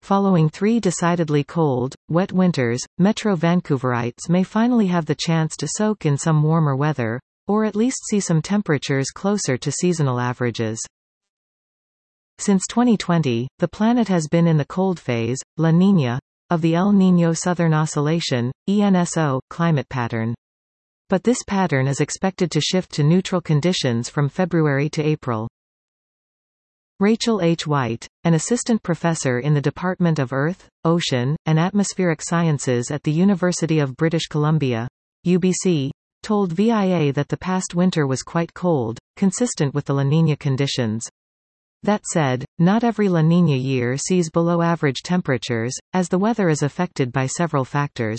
Following 3 decidedly cold, wet winters, Metro Vancouverites may finally have the chance to soak in some warmer weather, or at least see some temperatures closer to seasonal averages. Since 2020, the planet has been in the cold phase, La Niña, of the El Niño Southern Oscillation, ENSO, climate pattern. But this pattern is expected to shift to neutral conditions from February to April. Rachel H. White, an assistant professor in the Department of Earth, Ocean, and Atmospheric Sciences at the University of British Columbia, UBC, told VIA that the past winter was quite cold, consistent with the La Niña conditions. That said, not every La Niña year sees below-average temperatures, as the weather is affected by several factors.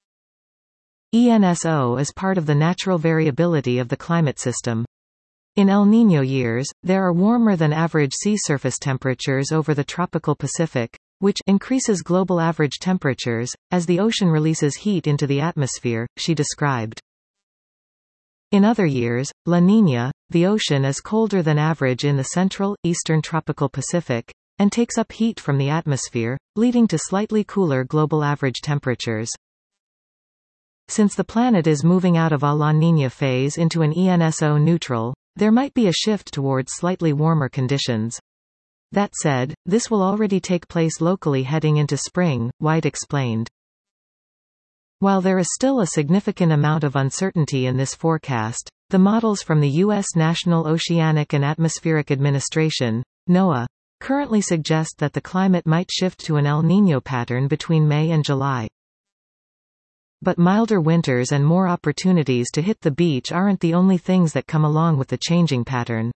ENSO is part of the natural variability of the climate system. In El Niño years, there are warmer-than-average sea surface temperatures over the tropical Pacific, which increases global average temperatures, as the ocean releases heat into the atmosphere, she described. In other years, La Niña, the ocean is colder than average in the central, eastern tropical Pacific, and takes up heat from the atmosphere, leading to slightly cooler global average temperatures. Since the planet is moving out of a La Niña phase into an ENSO neutral, there might be a shift towards slightly warmer conditions. That said, this will already take place locally heading into spring, White explained. While there is still a significant amount of uncertainty in this forecast, the models from the U.S. National Oceanic and Atmospheric Administration, NOAA, currently suggest that the climate might shift to an El Niño pattern between May and July. But milder winters and more opportunities to hit the beach aren't the only things that come along with the changing pattern.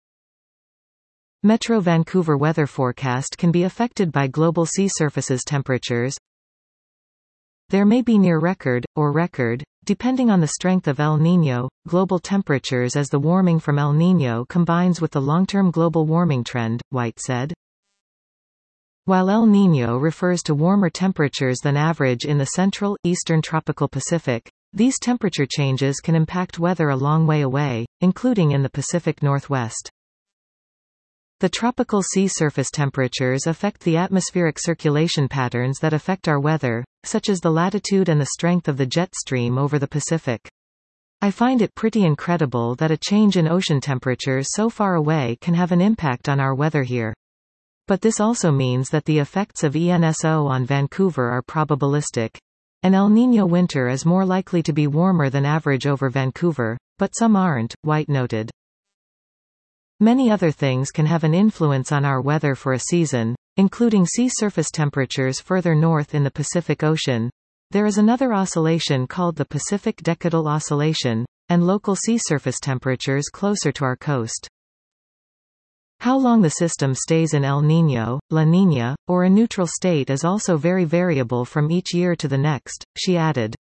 Metro Vancouver weather forecast can be affected by global sea surfaces temperatures. There may be near record, or record, depending on the strength of El Niño, global temperatures as the warming from El Niño combines with the long-term global warming trend, White said. While El Niño refers to warmer temperatures than average in the central, eastern tropical Pacific, these temperature changes can impact weather a long way away, including in the Pacific Northwest. The tropical sea surface temperatures affect the atmospheric circulation patterns that affect our weather, such as the latitude and the strength of the jet stream over the Pacific. I find it pretty incredible that a change in ocean temperatures so far away can have an impact on our weather here. But this also means that the effects of ENSO on Vancouver are probabilistic. An El Niño winter is more likely to be warmer than average over Vancouver, but some aren't, White noted. Many other things can have an influence on our weather for a season, including sea surface temperatures further north in the Pacific Ocean. There is another oscillation called the Pacific Decadal Oscillation, and local sea surface temperatures closer to our coast. How long the system stays in El Niño, La Niña, or a neutral state is also very variable from each year to the next, she added.